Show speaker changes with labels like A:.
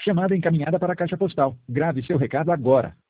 A: Chamada encaminhada para a caixa postal. Grave seu recado agora.